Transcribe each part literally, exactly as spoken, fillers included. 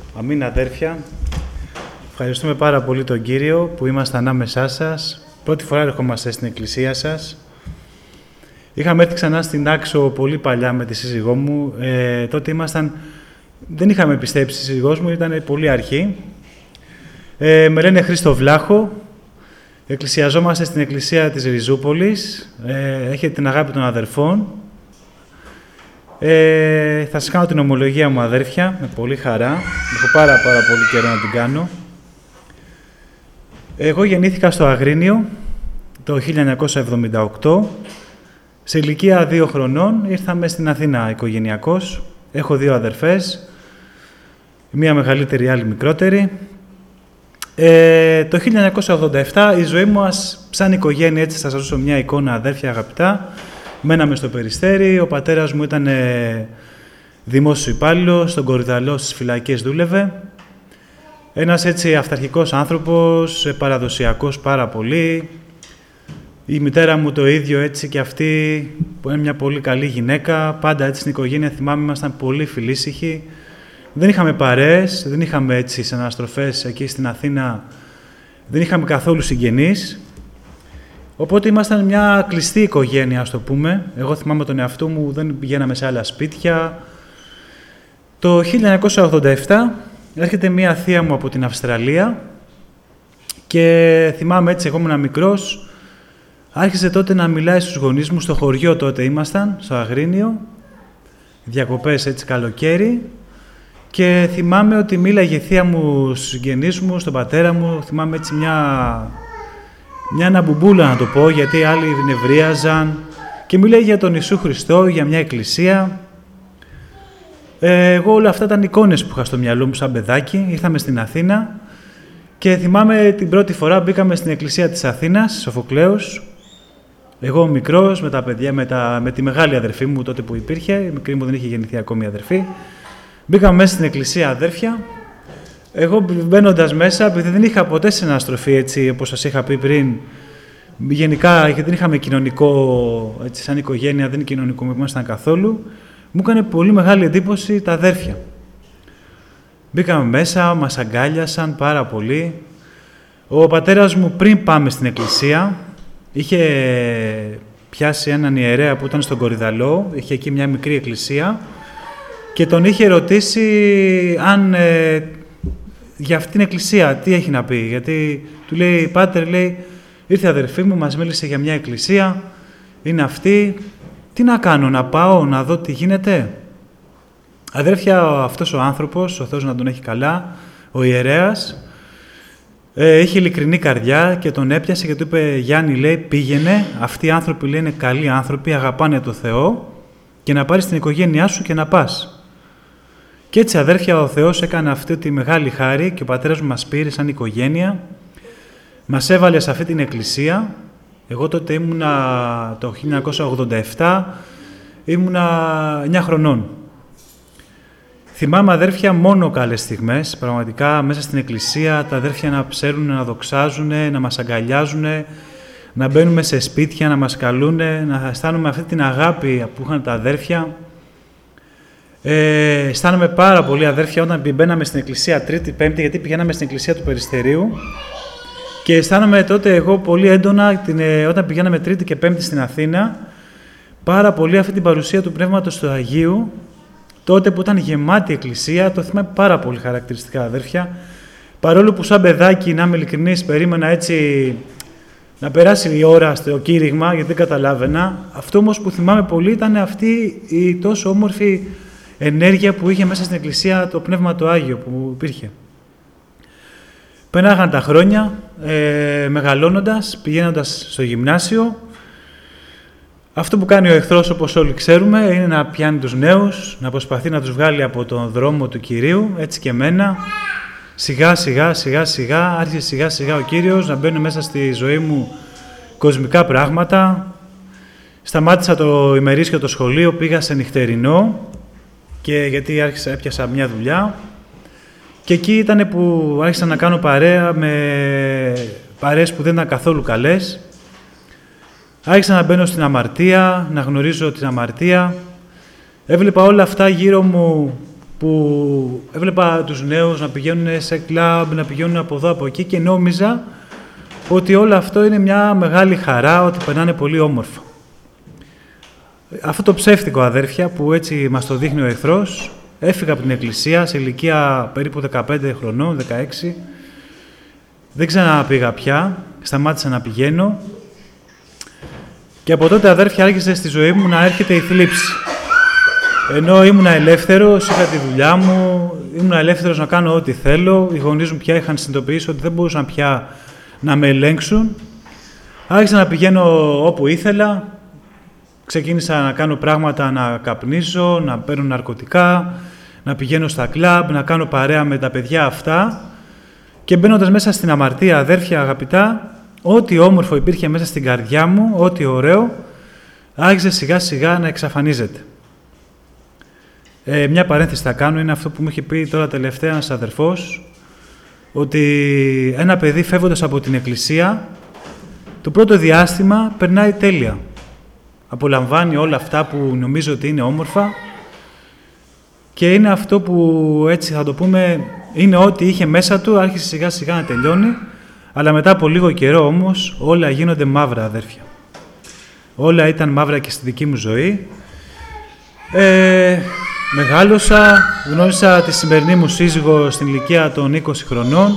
Αμήν αδέρφια, ευχαριστούμε πάρα πολύ τον Κύριο που είμαστε ανάμεσά σας. Πρώτη φορά ερχόμαστε στην εκκλησία σας. Είχαμε έρθει ξανά στην Άξο πολύ παλιά με τη σύζυγό μου. Ε, τότε ήμασταν, δεν είχαμε πιστέψει, η σύζυγός μου ήταν πολύ αρχή. Ε, με λένε Χρήστο Βλάχο. Εκκλησιαζόμαστε στην εκκλησία της Ριζούπολης. Ε, έχετε την αγάπη των αδερφών. Ε, θα σας κάνω την ομολογία μου, αδέρφια, με πολύ χαρά. Έχω πάρα πάρα πολύ καιρό να την κάνω. Εγώ γεννήθηκα στο Αγρίνιο το χίλια εννιακόσια εβδομήντα οκτώ. Σε ηλικία δύο χρονών ήρθαμε στην Αθήνα οικογενειακώς. Έχω δύο αδερφές, μία μεγαλύτερη, η άλλη μικρότερη. Ε, το χίλια εννιακόσια ογδόντα επτά η ζωή μου σαν οικογένεια, έτσι θα σας δώσω μια εικόνα, αδέρφια αγαπητά. Μέναμε στο Περιστέρι, ο πατέρας μου ήταν ε, δημόσιος υπάλληλος, στον Κορυδαλό στις φυλακές δούλευε. Ένας έτσι αυταρχικός άνθρωπος, ε, παραδοσιακός πάρα πολύ. Η μητέρα μου το ίδιο, έτσι και αυτή, που είναι μια πολύ καλή γυναίκα. Πάντα έτσι στην οικογένεια, θυμάμαι, ήμασταν πολύ φιλήσυχοι. Δεν είχαμε παρέες, δεν είχαμε έτσι συναναστροφές εκεί στην Αθήνα, δεν είχαμε καθόλου συγγενείς. Οπότε ήμασταν μια κλειστή οικογένεια, ας το πούμε. Εγώ θυμάμαι τον εαυτό μου, δεν πηγαίναμε σε άλλα σπίτια. Το χίλια εννιακόσια ογδόντα επτά έρχεται μια θεία μου από την Αυστραλία και θυμάμαι έτσι, εγώ ήμουν μικρός, άρχισε τότε να μιλάει στους γονείς μου, στο χωριό τότε ήμασταν, στο Αγρίνιο, διακοπές έτσι καλοκαίρι, και θυμάμαι ότι μίλαγε η θεία μου στους συγγενείς μου, στον πατέρα μου, θυμάμαι έτσι μια... μια αναμπουμπούλα να το πω, γιατί άλλοι νευρίαζαν και μίλαγε για τον Ιησού Χριστό, για μια εκκλησία. Ε, εγώ όλα αυτά ήταν εικόνες που είχα στο μυαλό μου σαν παιδάκι. Ήρθαμε στην Αθήνα και θυμάμαι την πρώτη φορά μπήκαμε στην εκκλησία της Αθήνας, Σοφοκλέους. Εγώ μικρός, με τα παιδιά, με, τα, με τη μεγάλη αδερφή μου τότε που υπήρχε, η μικρή μου δεν είχε γεννηθεί ακόμη αδερφή. Μπήκαμε μέσα στην εκκλησία, αδέρφια. Εγώ μπαίνοντας μέσα, επειδή δεν είχα ποτέ συναστροφή, έτσι, όπως σας είχα πει πριν, γενικά γιατί δεν είχαμε κοινωνικό, έτσι, σαν οικογένεια δεν κοινωνικοποιούμασταν καθόλου, μου έκανε πολύ μεγάλη εντύπωση τα αδέρφια. Μπήκαμε μέσα, μας αγκάλιασαν πάρα πολύ. Ο πατέρας μου πριν πάμε στην εκκλησία, είχε πιάσει έναν ιερέα που ήταν στον Κορυδαλό, είχε εκεί μια μικρή εκκλησία και τον είχε ρωτήσει αν... Ε, για αυτήν την εκκλησία, τι έχει να πει, γιατί του λέει, πάτερ, λέει, ήρθε η αδερφή μου, μας μίλησε για μια εκκλησία, είναι αυτή, τι να κάνω, να πάω, να δω τι γίνεται. Αδέρφια, αυτός ο άνθρωπος, ο Θεός να τον έχει καλά, ο ιερέας, ε, είχε ειλικρινή καρδιά και τον έπιασε και του είπε, Γιάννη, λέει, πήγαινε, αυτοί οι άνθρωποι, λέει, είναι καλοί άνθρωποι, αγαπάνε το Θεό και να πάρεις την οικογένειά σου και να πας. Και έτσι, αδέρφια, ο Θεός έκανε αυτή τη μεγάλη χάρη και ο πατέρας μου μας πήρε σαν οικογένεια, μας έβαλε σε αυτή την εκκλησία. Εγώ τότε ήμουνα, το χίλια εννιακόσια ογδόντα επτά, ήμουνα εννιά χρονών. Θυμάμαι, αδέρφια, μόνο καλές στιγμές, πραγματικά μέσα στην εκκλησία, τα αδέρφια να ψέρουν, να δοξάζουν, να μας αγκαλιάζουν, να μπαίνουμε σε σπίτια, να μας καλούν, να αισθάνομαι αυτή την αγάπη που είχαν τα αδέρφια. Ε, αισθάνομαι πάρα πολύ, αδέρφια, όταν μπαίναμε στην εκκλησία Τρίτη, Πέμπτη, γιατί πηγαίναμε στην εκκλησία του Περιστερίου και αισθάνομαι τότε εγώ πολύ έντονα την, ε, όταν πηγαίναμε Τρίτη και Πέμπτη στην Αθήνα, πάρα πολύ αυτή την παρουσία του Πνεύματος του Αγίου, τότε που ήταν γεμάτη η εκκλησία, το θυμάμαι πάρα πολύ χαρακτηριστικά, αδέρφια. Παρόλο που σαν παιδάκι, να είμαι ειλικρινής, περίμενα έτσι να περάσει η ώρα στο κήρυγμα, γιατί δεν καταλάβαινα. Αυτό όμως που θυμάμαι πολύ ήταν αυτή η τόσο όμορφη ενέργεια που είχε μέσα στην εκκλησία, το Πνεύμα το Άγιο που υπήρχε. Πέρναγαν τα χρόνια, ε, μεγαλώνοντας, πηγαίνοντας στο γυμνάσιο. Αυτό που κάνει ο εχθρός, όπως όλοι ξέρουμε, είναι να πιάνει τους νέους, να προσπαθεί να τους βγάλει από τον δρόμο του Κυρίου, έτσι και εμένα. Σιγά σιγά σιγά σιγά, άρχισε σιγά σιγά ο Κύριος να μπαίνει μέσα στη ζωή μου κοσμικά πράγματα. Σταμάτησα το ημερήσιο το σχολείο, πήγα σε νυχτερινό, και γιατί άρχισα, έπιασα μια δουλειά και εκεί ήταν που άρχισα να κάνω παρέα με παρέες που δεν ήταν καθόλου καλές. Άρχισα να μπαίνω στην αμαρτία, να γνωρίζω την αμαρτία. Έβλεπα όλα αυτά γύρω μου που έβλεπα τους νέους να πηγαίνουν σε κλαμπ, να πηγαίνουν από εδώ, από εκεί και νόμιζα ότι όλο αυτό είναι μια μεγάλη χαρά, ότι περνάνε πολύ όμορφα. Αυτό το ψεύτικο, αδέρφια, που έτσι μας το δείχνει ο εχθρός, έφυγα από την εκκλησία σε ηλικία περίπου δεκαπέντε χρονών, δεκαέξι. Δεν ξαναπήγα πια, σταμάτησα να πηγαίνω. Και από τότε, αδέρφια, άρχισε στη ζωή μου να έρχεται η θλίψη. Ενώ ήμουνα ελεύθερος, είχα τη δουλειά μου, ήμουνα ελεύθερος να κάνω ό,τι θέλω, οι γονείς μου πια είχαν συνειδητοποιήσει ότι δεν μπορούσαν πια να με ελέγξουν. Άρχισα να πηγαίνω όπου ήθελα, ξεκίνησα να κάνω πράγματα, να καπνίζω, να παίρνω ναρκωτικά, να πηγαίνω στα κλαμπ, να κάνω παρέα με τα παιδιά αυτά και μπαίνοντας μέσα στην αμαρτία, αδέρφια αγαπητά, ό,τι όμορφο υπήρχε μέσα στην καρδιά μου, ό,τι ωραίο, άρχισε σιγά σιγά να εξαφανίζεται. Ε, μια παρένθεση θα κάνω, είναι αυτό που μου είχε πει τώρα τελευταία ένας αδερφός, ότι ένα παιδί φεύγοντας από την εκκλησία, το πρώτο διάστημα περνάει τέλεια. Απολαμβάνει όλα αυτά που νομίζω ότι είναι όμορφα και είναι αυτό που, έτσι θα το πούμε, είναι ό,τι είχε μέσα του, άρχισε σιγά σιγά να τελειώνει, αλλά μετά από λίγο καιρό όμως όλα γίνονται μαύρα, αδέρφια. Όλα ήταν μαύρα και στη δική μου ζωή. Ε, μεγάλωσα, γνώρισα τη σημερινή μου σύζυγο στην ηλικία των είκοσι χρονών.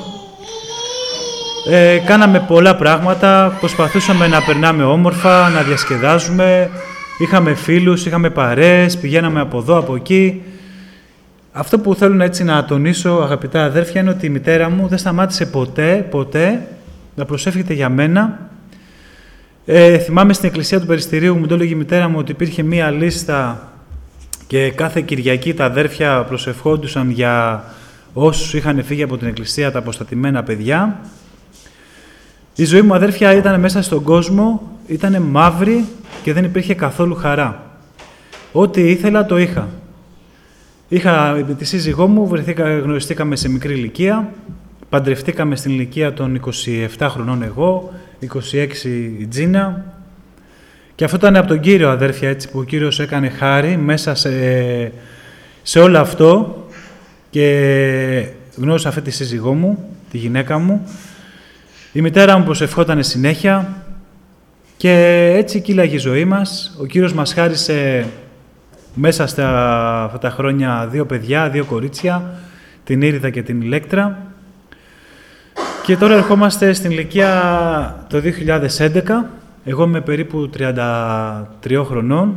Ε, κάναμε πολλά πράγματα, προσπαθούσαμε να περνάμε όμορφα, να διασκεδάζουμε, είχαμε φίλους, είχαμε παρέες, πηγαίναμε από εδώ, από εκεί. Αυτό που θέλω έτσι να τονίσω, αγαπητά αδέρφια, είναι ότι η μητέρα μου δεν σταμάτησε ποτέ, ποτέ να προσεύχεται για μένα. Ε, θυμάμαι στην εκκλησία του Περιστηρίου μου το έλεγε η μητέρα μου ότι υπήρχε μία λίστα και κάθε Κυριακή τα αδέρφια προσευχόντουσαν για όσους είχαν φύγει από την εκκλησία, τα αποστατημένα παιδιά. Η ζωή μου, αδέρφια, ήταν μέσα στον κόσμο, ήταν μαύρη και δεν υπήρχε καθόλου χαρά. Ό,τι ήθελα το είχα. Είχα με τη σύζυγό μου, βρεθήκα, γνωριστήκαμε σε μικρή ηλικία, παντρευτήκαμε στην ηλικία των είκοσι επτά χρονών εγώ, είκοσι έξι η Τζίνα. Και αυτό ήταν από τον Κύριο, αδέρφια, έτσι, που ο Κύριος έκανε χάρη μέσα σε, σε όλο αυτό και γνώρισα αυτή τη σύζυγό μου, τη γυναίκα μου. Η μητέρα μου προσευχόταν συνέχεια και έτσι κύλαγε η ζωή μας. Ο Κύριος μας χάρισε μέσα στα αυτά τα χρόνια δύο παιδιά, δύο κορίτσια, την Ήριδα και την Ηλέκτρα. Και τώρα ερχόμαστε στην ηλικία το δύο χιλιάδες έντεκα. Εγώ είμαι περίπου τριάντα τρία χρονών.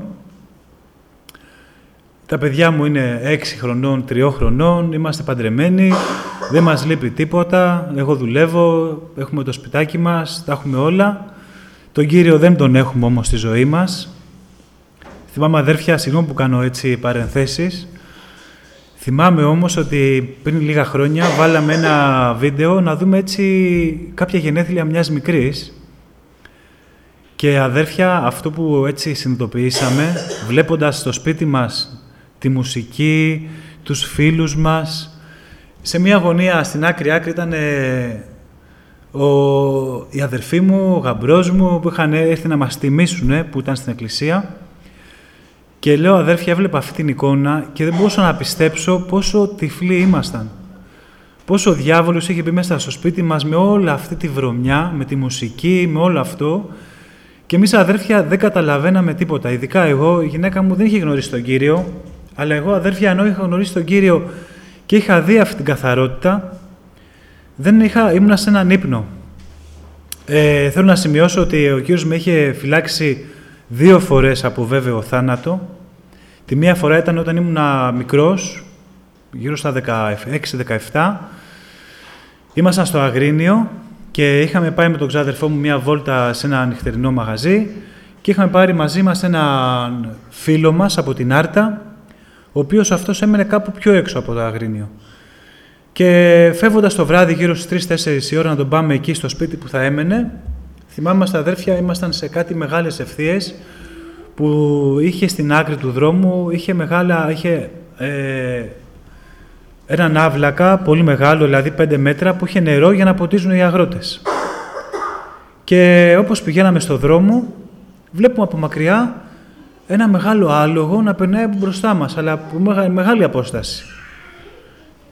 Τα παιδιά μου είναι έξι χρονών, τρία χρονών. Είμαστε παντρεμένοι. Δεν μας λείπει τίποτα. Εγώ δουλεύω, έχουμε το σπιτάκι μας, τα έχουμε όλα. Τον Κύριο δεν τον έχουμε όμως στη ζωή μας. Θυμάμαι, αδέρφια, συγγνώμη που κάνω έτσι παρενθέσεις. Θυμάμαι όμως ότι πριν λίγα χρόνια βάλαμε ένα βίντεο να δούμε έτσι κάποια γενέθλια μιας μικρής. Και αδέρφια, αυτό που έτσι συνειδητοποιήσαμε, βλέποντας στο σπίτι μας τη μουσική, τους φίλους μας, σε μια γωνία στην άκρη άκρη ήταν ε, ο, η αδερφή μου, ο γαμπρός μου, που είχαν έρθει να μας τιμήσουν, ε, που ήταν στην εκκλησία. Και λέω, αδέρφια, έβλεπα αυτή την εικόνα και δεν μπορούσα να πιστέψω πόσο τυφλοί ήμασταν. Πόσο ο διάβολος είχε μπει μέσα στο σπίτι μας με όλη αυτή τη βρωμιά, με τη μουσική, με όλο αυτό. Και εμείς, αδέρφια, δεν καταλαβαίναμε τίποτα. Ειδικά εγώ, η γυναίκα μου δεν είχε γνωρίσει τον Κύριο, αλλά εγώ, αδέρφια, ενώ είχα γνωρίσει τον Κύριο και είχα δει αυτή την καθαρότητα, δεν είχα, ήμουνα σε έναν ύπνο. Ε, θέλω να σημειώσω ότι ο Κύριος με είχε φυλάξει δύο φορές από βέβαιο θάνατο. Τη μία φορά ήταν όταν ήμουνα μικρός, γύρω στα δεκαέξι δεκαεπτά. Ήμασταν στο Αγρίνιο και είχαμε πάει με τον ξάδερφό μου μία βόλτα σε ένα νυχτερινό μαγαζί και είχαμε πάρει μαζί μας έναν φίλο μας από την Άρτα, ο οποίος αυτός έμενε κάπου πιο έξω από το Αγρίνιο. Και φεύγοντας το βράδυ γύρω στις τρεις τέσσερις η ώρα να τον πάμε εκεί στο σπίτι που θα έμενε, θυμάμαι στα αδέρφια, ήμασταν σε κάτι μεγάλες ευθείες που είχε στην άκρη του δρόμου, είχε μεγάλα, είχε ε, έναν άβλακα πολύ μεγάλο, δηλαδή πέντε μέτρα, που είχε νερό για να ποτίζουν οι αγρότες. Και όπως πηγαίναμε στο δρόμο, βλέπουμε από μακριά ένα μεγάλο άλογο να περνάει από μπροστά μας, αλλά από μεγάλη απόσταση.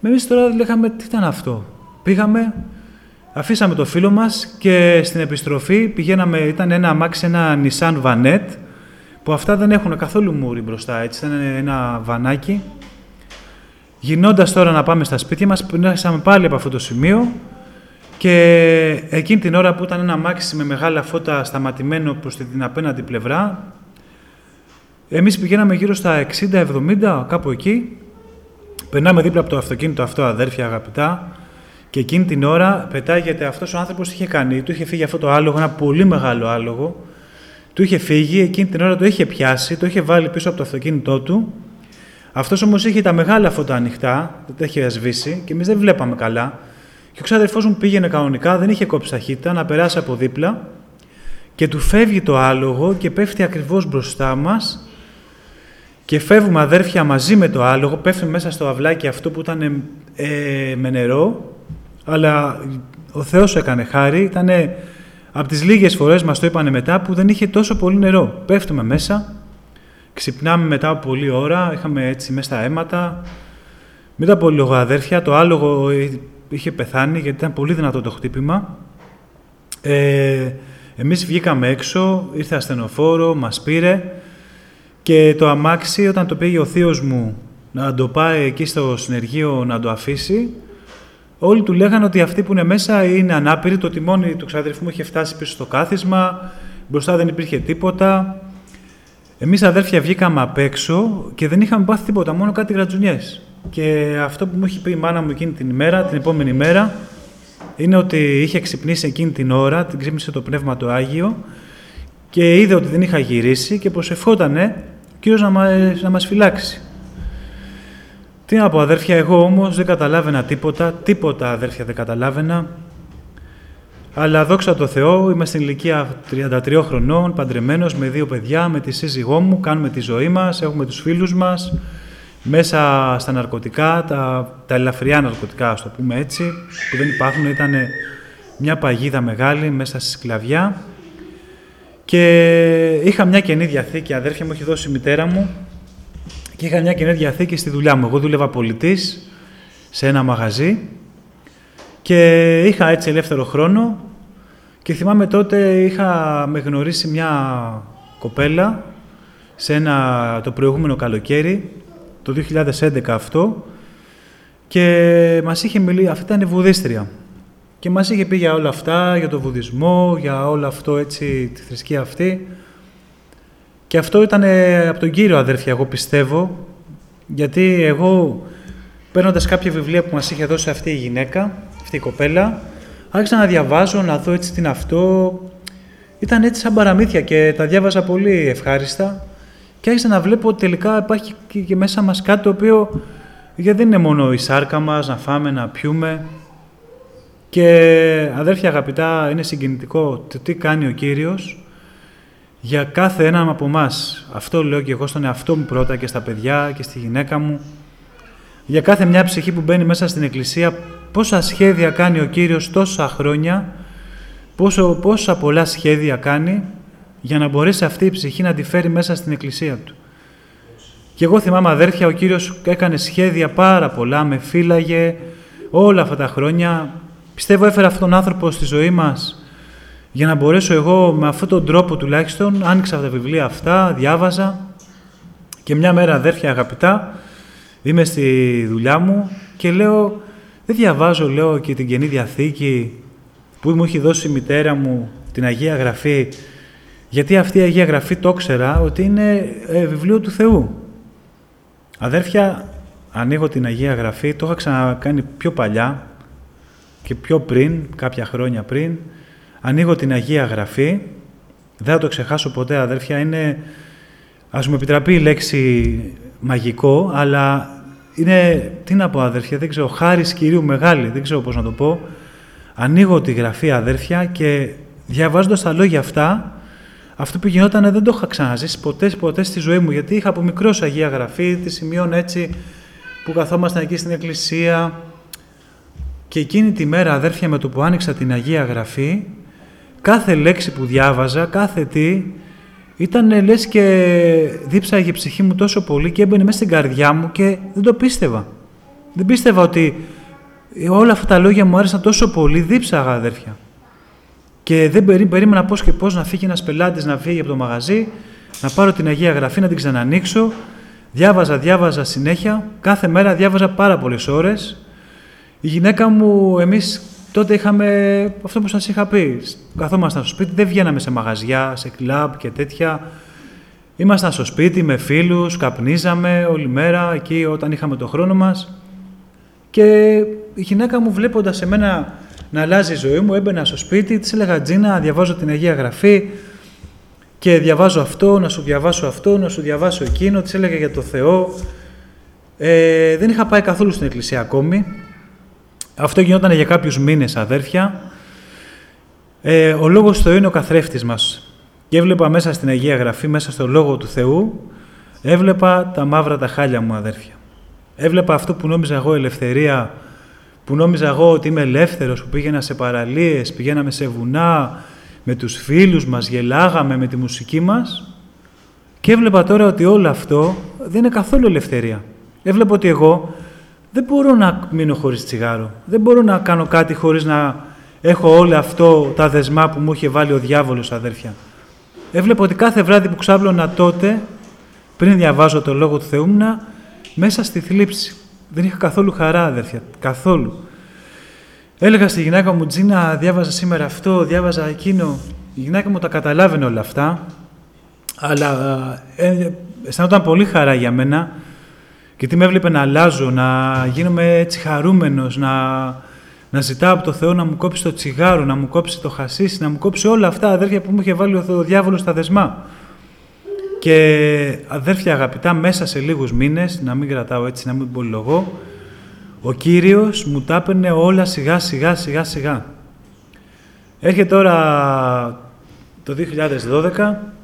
Εμείς τώρα λέγαμε τι ήταν αυτό. Πήγαμε, αφήσαμε το φίλο μας και στην επιστροφή πηγαίναμε, ήταν ένα αμάξι, ένα Nissan Vanette, που αυτά δεν έχουν καθόλου μούρι μπροστά, έτσι, ήταν ένα βανάκι. Γυρνώντας τώρα να πάμε στα σπίτια μας, περνάσαμε πάλι από αυτό το σημείο και εκείνη την ώρα που ήταν ένα αμάξι με μεγάλα φώτα σταματημένο προς την απέναντι πλευρά, εμείς πηγαίναμε γύρω στα εξήντα εβδομήντα, κάπου εκεί. Περνάμε δίπλα από το αυτοκίνητο αυτό, αδέρφια αγαπητά, και εκείνη την ώρα πετάγεται αυτός ο άνθρωπος, τι είχε κάνει, του είχε φύγει αυτό το άλογο, ένα πολύ μεγάλο άλογο, του είχε φύγει, εκείνη την ώρα το είχε πιάσει, το είχε βάλει πίσω από το αυτοκίνητό του. Αυτός όμως είχε τα μεγάλα φώτα ανοιχτά, δεν τα είχε σβήσει και εμείς δεν βλέπαμε καλά. Και ο ξάδερφός μου πήγαινε κανονικά, δεν είχε κόψει ταχύτητα, να περάσει από δίπλα και του φεύγει το άλογο και πέφτει ακριβώς μπροστά μας. Και φεύγουμε αδέρφια μαζί με το άλογο, πέφτουμε μέσα στο αυλάκι αυτό που ήταν ε, με νερό, αλλά ο Θεός έκανε χάρη, ήταν από τις λίγες φορές, μας το είπανε μετά, που δεν είχε τόσο πολύ νερό. Πέφτουμε μέσα, ξυπνάμε μετά από πολλή ώρα, είχαμε έτσι μέσα στα αίματα. Μετά από λίγο αδέρφια, το άλογο είχε πεθάνει γιατί ήταν πολύ δυνατό το χτύπημα. Ε, εμείς βγήκαμε έξω, ήρθε ασθενοφόρο, μας πήρε. Και το αμάξι, όταν το πήγε ο θείος μου να το πάει εκεί στο συνεργείο να το αφήσει, όλοι του λέγανε ότι αυτοί που είναι μέσα είναι ανάπηροι, το τιμόνι του ξαδερφού μου είχε φτάσει πίσω στο κάθισμα, μπροστά δεν υπήρχε τίποτα. Εμείς αδέρφια βγήκαμε απ' έξω και δεν είχαμε πάθει τίποτα, μόνο κάτι γρατζουνιές. Και αυτό που μου είχε πει η μάνα μου εκείνη την ημέρα, την επόμενη μέρα, είναι ότι είχε ξυπνήσει εκείνη την ώρα, την ξύπνησε το Πνεύμα το Άγιο και είδε ότι δεν είχα γυρίσει και προσευχότανε ο Κύριος να μας, να μας φυλάξει. Τι να πω αδέρφια, εγώ όμως δεν καταλάβαινα τίποτα, τίποτα αδέρφια δεν καταλάβαινα. Αλλά δόξα τω Θεώ, είμαι στην ηλικία τριάντα τριών χρονών, παντρεμένος με δύο παιδιά, με τη σύζυγό μου, κάνουμε τη ζωή μας, έχουμε τους φίλους μας, μέσα στα ναρκωτικά, τα, τα ελαφριά ναρκωτικά, ας το πούμε έτσι, που δεν υπάρχουν, ήταν μια παγίδα μεγάλη μέσα στη σκλαβιά. Και είχα μια Καινή Διαθήκη, αδέρφια μου έχει δώσει η μητέρα μου, και είχα μια Καινή Διαθήκη στη δουλειά μου. Εγώ δούλευα πολιτής σε ένα μαγαζί και είχα έτσι ελεύθερο χρόνο και θυμάμαι τότε είχα με γνωρίσει μια κοπέλα σε ένα, το προηγούμενο καλοκαίρι, το δύο χιλιάδες έντεκα αυτό, και μας είχε μιλήσει, αυτή ήταν βουδίστρια. Και μας είχε πει για όλα αυτά, για το βουδισμό, για όλο αυτό έτσι, τη θρησκεία αυτή. Και αυτό ήταν από τον Κύριο, αδέρφια, εγώ πιστεύω, γιατί εγώ, παίρνοντας κάποια βιβλία που μας είχε δώσει αυτή η γυναίκα, αυτή η κοπέλα, άρχισα να διαβάζω, να δω έτσι τι είναι αυτό. Ήταν έτσι σαν παραμύθια και τα διάβαζα πολύ ευχάριστα. Και άρχισα να βλέπω ότι τελικά υπάρχει και μέσα μας κάτι το οποίο, γιατί δεν είναι μόνο η σάρκα μας, να φάμε, να πιούμε. Και αδέρφια αγαπητά, είναι συγκινητικό το τι κάνει ο Κύριος για κάθε έναν από εμάς. Αυτό λέω και εγώ στον εαυτό μου πρώτα και στα παιδιά και στη γυναίκα μου. Για κάθε μια ψυχή που μπαίνει μέσα στην Εκκλησία, πόσα σχέδια κάνει ο Κύριος τόσα χρόνια, πόσο, πόσα πολλά σχέδια κάνει για να μπορέσει αυτή η ψυχή να τη φέρει μέσα στην Εκκλησία Του. Και εγώ θυμάμαι αδέρφια, ο Κύριος έκανε σχέδια πάρα πολλά, με φύλαγε όλα αυτά τα χρόνια. Πιστεύω έφερα αυτόν τον άνθρωπο στη ζωή μας για να μπορέσω εγώ με αυτόν τον τρόπο τουλάχιστον, άνοιξα τα βιβλία αυτά, διάβαζα και μια μέρα αδέρφια αγαπητά είμαι στη δουλειά μου και λέω, δεν διαβάζω λέω και την Καινή Διαθήκη που μου έχει δώσει η μητέρα μου, την Αγία Γραφή, γιατί αυτή η Αγία Γραφή το ήξερα ότι είναι ε, βιβλίο του Θεού. Αδέρφια, ανοίγω την Αγία Γραφή, το είχα ξανακάνει πιο παλιά και πιο πριν, κάποια χρόνια πριν, ανοίγω την Αγία Γραφή, δεν θα το ξεχάσω ποτέ αδέρφια, είναι, ας μου επιτραπεί η λέξη μαγικό, αλλά είναι, τι να πω αδέρφια, δεν ξέρω, χάρις Κυρίου μεγάλη, δεν ξέρω πώς να το πω. Ανοίγω τη Γραφή αδέρφια και διαβάζοντας τα λόγια αυτά, αυτό που γινόταν δεν το είχα ξαναζήσει ποτέ, ποτέ στη ζωή μου, γιατί είχα από μικρός Αγία Γραφή, τη σημείωνα έτσι που καθόμασταν εκεί στην Εκκλησία. Και εκείνη τη μέρα, αδέρφια, με το που άνοιξα την Αγία Γραφή, κάθε λέξη που διάβαζα, κάθε τι, ήταν λες και δίψαγε η ψυχή μου τόσο πολύ και έμπαινε μέσα στην καρδιά μου και δεν το πίστευα. Δεν πίστευα ότι όλα αυτά τα λόγια μου άρεσαν τόσο πολύ, δίψαγα αδέρφια. Και δεν περί, περίμενα πώς και πώς να φύγει ένας πελάτης να φύγει από το μαγαζί, να πάρω την Αγία Γραφή, να την ξανανοίξω. Διάβαζα, διάβαζα συνέχεια. Κάθε μέρα διάβαζα πάρα πολλές ώρες. Η γυναίκα μου, εμείς τότε είχαμε αυτό που σας είχα πει. Καθόμασταν στο σπίτι, δεν βγαίναμε σε μαγαζιά, σε κλαμπ και τέτοια. Ήμασταν στο σπίτι με φίλους, καπνίζαμε όλη μέρα εκεί όταν είχαμε το χρόνο μας. Και η γυναίκα μου, βλέποντας εμένα να αλλάζει η ζωή μου, έμπαινα στο σπίτι, της έλεγα «Τζίνα, διαβάζω την Αγία Γραφή και διαβάζω αυτό, να σου διαβάσω αυτό, να σου διαβάσω εκείνο». Της έλεγα για το Θεό. Ε, δεν είχα πάει καθόλου στην εκκλησία ακόμη. Αυτό γινόταν για κάποιους μήνες, αδέρφια. Ε, ο Λόγος του Θεού είναι ο καθρέφτης μας. Και έβλεπα μέσα στην Αγία Γραφή, μέσα στο Λόγο του Θεού, έβλεπα τα μαύρα τα χάλια μου, αδέρφια. Έβλεπα αυτό που νόμιζα εγώ ελευθερία, που νόμιζα εγώ ότι είμαι ελεύθερος, που πήγαινα σε παραλίες, πηγαίναμε σε βουνά, με τους φίλους μας, γελάγαμε με τη μουσική μας. Και έβλεπα τώρα ότι όλο αυτό δεν είναι καθόλου ελευθερία. Έβλεπα ότι εγώ δεν μπορώ να μείνω χωρίς τσιγάρο. Δεν μπορώ να κάνω κάτι χωρίς να έχω όλο αυτό τα δεσμά που μου είχε βάλει ο διάβολος, αδέρφια. Έβλεπα ότι κάθε βράδυ που ξάπλωνα τότε, πριν διαβάζω το Λόγο του Θεού, ήμουνα μέσα στη θλίψη. Δεν είχα καθόλου χαρά, αδέρφια. Καθόλου. Έλεγα στη γυναίκα μου, «Τζίνα, διάβαζα σήμερα αυτό, διάβαζα εκείνο». Η γυναίκα μου τα καταλάβαινε όλα αυτά, αλλά ε, αισθανόταν πολύ χαρά για μένα, γιατί με έβλεπε να αλλάζω, να γίνομαι έτσι χαρούμενος, να, να ζητάω από το Θεό να μου κόψει το τσιγάρο, να μου κόψει το χασίσι, να μου κόψει όλα αυτά, αδέρφια, που μου είχε βάλει ο διάβολος στα δεσμά. Και αδέρφια αγαπητά, μέσα σε λίγους μήνες, να μην κρατάω έτσι, να μην πολυλογώ, ο Κύριος μου τα έπαιρνε όλα σιγά σιγά σιγά σιγά. Έρχεται τώρα το δύο χιλιάδες δώδεκα,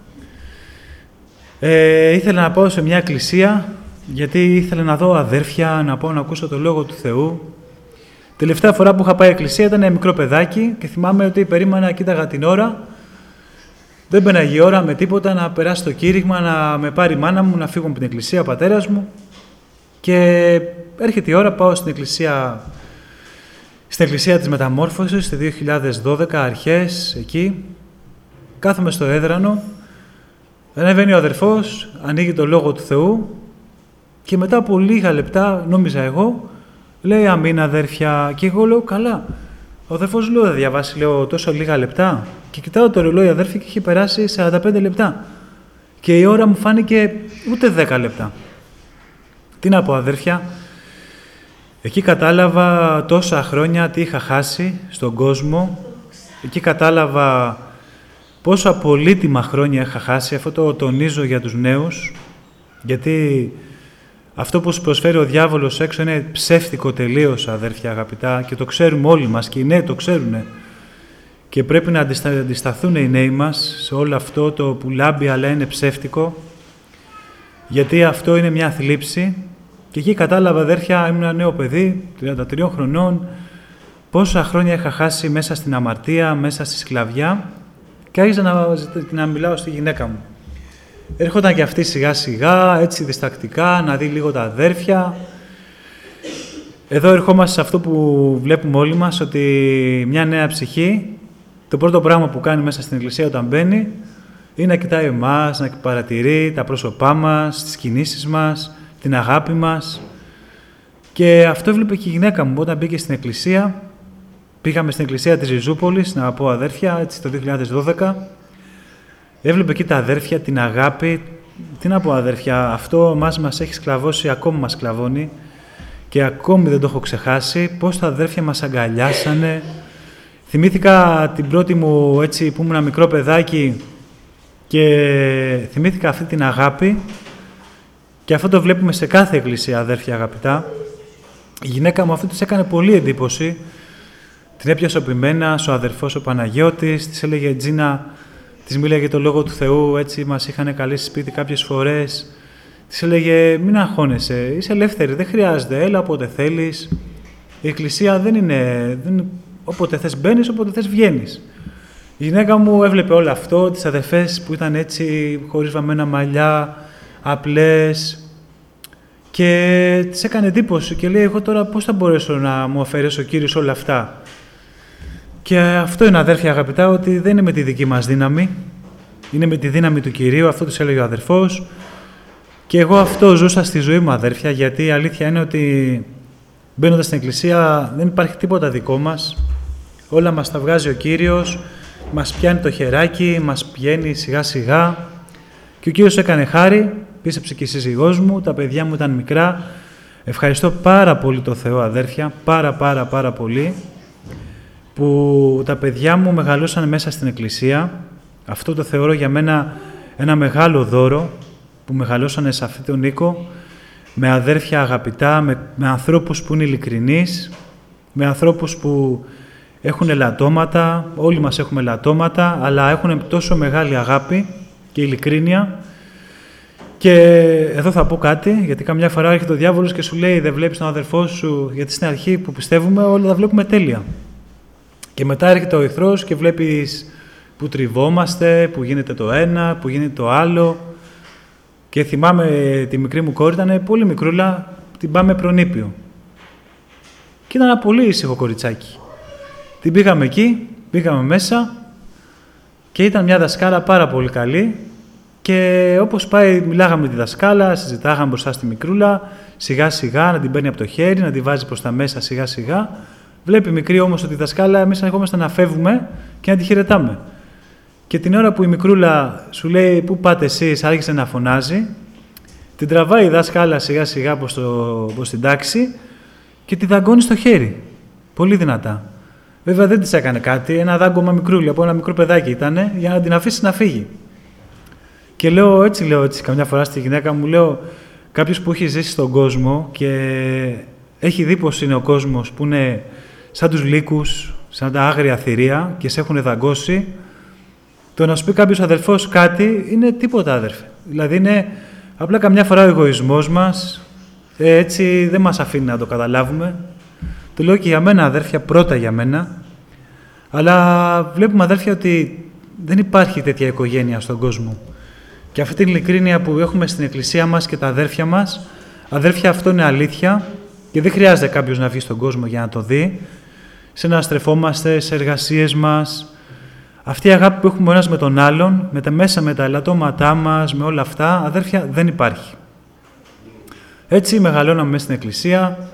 ε, ήθελα να πάω σε μια εκκλησία, γιατί ήθελα να δω αδέρφια, να πάω να ακούσω το Λόγο του Θεού. Τελευταία φορά που είχα πάει εκκλησία ήταν ένα μικρό παιδάκι και θυμάμαι ότι περίμενα, κοίταγα την ώρα. Δεν πέναγε η ώρα με τίποτα να περάσει το κήρυγμα, να με πάρει η μάνα μου, να φύγω από την εκκλησία, ο πατέρας μου. Και έρχεται η ώρα, πάω στην εκκλησία, στην εκκλησία της Μεταμόρφωσης, το δύο χιλιάδες δώδεκα, αρχές, εκεί. Κάθομαι στο έδρανο, ανεβαίνει ο αδερφός, ανοίγει το Λόγο του Θεού και μετά από λίγα λεπτά, νόμιζα εγώ, λέει «Αμήν, αδέρφια». Και εγώ λέω «Καλά». Ο αδερφός λέω, θα διαβάσει, λέω, τόσο λίγα λεπτά. Και κοιτάω το ρολόι, αδέρφια, και είχε περάσει σαράντα πέντε λεπτά. Και η ώρα μου φάνηκε ούτε δέκα λεπτά. Τι να πω, αδέρφια. Εκεί κατάλαβα τόσα χρόνια τι είχα χάσει στον κόσμο. Εκεί κατάλαβα πόσα πολύτιμα χρόνια είχα χάσει. Αυτό το τονίζω για τους νέους. Γιατί αυτό που σου προσφέρει ο διάβολος έξω είναι ψεύτικο τελείως, αδέρφια αγαπητά, και το ξέρουμε όλοι μας και οι νέοι το ξέρουν. Και πρέπει να αντισταθούν οι νέοι μας σε όλο αυτό το που λάμπει αλλά είναι ψεύτικο, γιατί αυτό είναι μια θλίψη. Και εκεί κατάλαβα, αδέρφια, ήμουν ένα νέο παιδί, τριάντα τριών χρονών, πόσα χρόνια είχα χάσει μέσα στην αμαρτία, μέσα στη σκλαβιά, και άρχισα να, να μιλάω στη γυναίκα μου. Έρχονταν και αυτή σιγά σιγά, έτσι διστακτικά, να δει λίγο τα αδέρφια. Εδώ ερχόμαστε σε αυτό που βλέπουμε όλοι μας, ότι μια νέα ψυχή, το πρώτο πράγμα που κάνει μέσα στην εκκλησία όταν μπαίνει, είναι να κοιτάει εμάς, να παρατηρεί τα πρόσωπά μας, τις κινήσεις μας, την αγάπη μας. Και αυτό έβλεπε και η γυναίκα μου όταν μπήκε στην εκκλησία. Πήγαμε στην εκκλησία της Ριζούπολης, να πω αδέρφια, έτσι το δύο χιλιάδες δώδεκα. Έβλεπε εκεί τα αδέρφια, την αγάπη. Τι να πω, αδέρφια, αυτό μας, μας έχει σκλαβώσει, ακόμη μας σκλαβώνει και ακόμη δεν το έχω ξεχάσει. Πώς τα αδέρφια μας αγκαλιάσανε. Θυμήθηκα την πρώτη μου, έτσι, που ήμουν ένα μικρό παιδάκι και θυμήθηκα αυτή την αγάπη, και αυτό το βλέπουμε σε κάθε εκκλησία, αδέρφια αγαπητά. Η γυναίκα μου αυτή της έκανε πολύ εντύπωση. Την έπιασε ο Πιμένας, ο αδερφός ο Παναγιώτης, της έλεγε «Τζίνα», της μίλαγε το Λόγο του Θεού, έτσι μας είχαν καλέσει σπίτι κάποιες φορές. Της έλεγε «Μην αγχώνεσαι, είσαι ελεύθερη, δεν χρειάζεται, έλα όποτε θέλεις. Η εκκλησία δεν είναι, δεν, όποτε θες μπαίνεις, όποτε θες βγαίνεις». Η γυναίκα μου έβλεπε όλο αυτό, τις αδερφές που ήταν έτσι χωρίς βαμμένα μαλλιά, απλές. Και της έκανε εντύπωση και λέει, εγώ τώρα πώς θα μπορέσω να μου αφαιρέσει ο Κύριος όλα αυτά. Και αυτό είναι, αδέρφια αγαπητά, ότι δεν είναι με τη δική μας δύναμη, είναι με τη δύναμη του Κυρίου, αυτό τους έλεγε ο αδερφός. Και εγώ αυτό ζούσα στη ζωή μου, αδέρφια, γιατί η αλήθεια είναι ότι μπαίνοντας στην Εκκλησία δεν υπάρχει τίποτα δικό μας. Όλα μας τα βγάζει ο Κύριος, μας πιάνει το χεράκι, μας πηγαίνει σιγά σιγά. Και ο Κύριος έκανε χάρη, πίστεψε και η σύζυγός μου, τα παιδιά μου ήταν μικρά. Ευχαριστώ πάρα πολύ το Θεό, αδέρφια, πάρα πάρα πάρα πολύ, που τα παιδιά μου μεγαλώσαν μέσα στην Εκκλησία. Αυτό το θεωρώ για μένα ένα μεγάλο δώρο, που μεγαλώσανε σε αυτόν τον οίκο, με αδέρφια αγαπητά, με, με ανθρώπους που είναι ειλικρινείς, με ανθρώπους που έχουν ελαττώματα, όλοι μας έχουμε ελαττώματα, αλλά έχουν τόσο μεγάλη αγάπη και ειλικρίνεια. Και εδώ θα πω κάτι, γιατί καμιά φορά έρχεται ο διάβολος και σου λέει δεν βλέπεις τον αδερφό σου, γιατί στην αρχή που πιστεύουμε όλα τα βλέπουμε τέλεια. Και μετά έρχεται ο εχθρός και βλέπεις που τριβόμαστε, που γίνεται το ένα, που γίνεται το άλλο. Και θυμάμαι τη μικρή μου κόρη, ήταν πολύ μικρούλα, την πάμε προνήπιο. Και ήταν ένα πολύ ήσυχο κοριτσάκι. Την πήγαμε εκεί, πήγαμε μέσα και ήταν μια δασκάλα πάρα πολύ καλή. Και όπως πάει, μιλάγαμε με τη δασκάλα, συζητάγαμε μπροστά στη μικρούλα, σιγά σιγά να την παίρνει από το χέρι, να την βάζει προς τα μέσα σιγά σιγά. Βλέπει η μικρή όμως ότι η δασκάλα, εμείς αρχόμαστε να φεύγουμε και να τη χαιρετάμε. Και την ώρα που η μικρούλα σου λέει πού πάτε εσείς, άρχισε να φωνάζει, την τραβάει η δάσκάλα σιγά σιγά προς, το, προς την τάξη και τη δαγκώνει στο χέρι. Πολύ δυνατά. Βέβαια δεν της έκανε κάτι, ένα δάγκωμα μικρούλι από ένα μικρό παιδάκι ήταν, για να την αφήσει να φύγει. Και λέω έτσι, λέω έτσι, καμιά φορά στη γυναίκα μου, λέω κάποιος που έχει ζήσει στον κόσμο και έχει δει πως είναι ο κόσμος που είναι σαν τους λύκους, σαν τα άγρια θηρία και σε έχουν δαγκώσει, το να σου πει κάποιος αδερφός κάτι είναι τίποτα, αδερφέ. Δηλαδή είναι απλά καμιά φορά ο εγωισμός μας, έτσι δεν μας αφήνει να το καταλάβουμε. Το λέω και για μένα, αδέρφια, πρώτα για μένα, αλλά βλέπουμε, αδέρφια, ότι δεν υπάρχει τέτοια οικογένεια στον κόσμο. Και αυτή την ειλικρίνεια που έχουμε στην Εκκλησία μας και τα αδέρφια μας, αδέρφια, αυτό είναι αλήθεια και δεν χρειάζεται κάποιος να βγει στον κόσμο για να το δει. Σε να στρεφόμαστε, σε εργασίες μας. Αυτή η αγάπη που έχουμε ο ένας με τον άλλον, με τα μέσα, με τα ελαττώματά μας, με όλα αυτά, αδέρφια, δεν υπάρχει. Έτσι μεγαλώναμε μέσα στην Εκκλησία.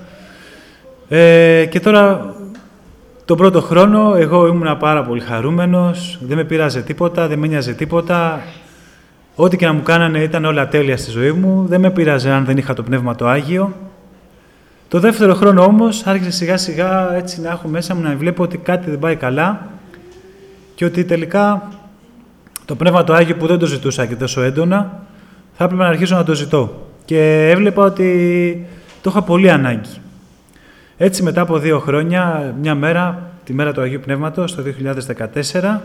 Ε, και τώρα, τον πρώτο χρόνο, εγώ ήμουν πάρα πολύ χαρούμενος, δεν με πειράζε τίποτα, δεν με νοιάζε τίποτα. Ό,τι και να μου κάνανε ήταν όλα τέλεια στη ζωή μου, δεν με πειράζε αν δεν είχα το Πνεύμα το Άγιο. Το δεύτερο χρόνο όμως άρχισε σιγά σιγά έτσι να έχω μέσα μου να βλέπω ότι κάτι δεν πάει καλά και ότι τελικά το Πνεύμα το Άγιο που δεν το ζητούσα και τόσο έντονα θα έπρεπε να αρχίσω να το ζητώ. Και έβλεπα ότι το είχα πολύ ανάγκη. Έτσι μετά από δύο χρόνια, μια μέρα, τη μέρα του Αγίου Πνεύματος, το δύο χιλιάδες δεκατέσσερα,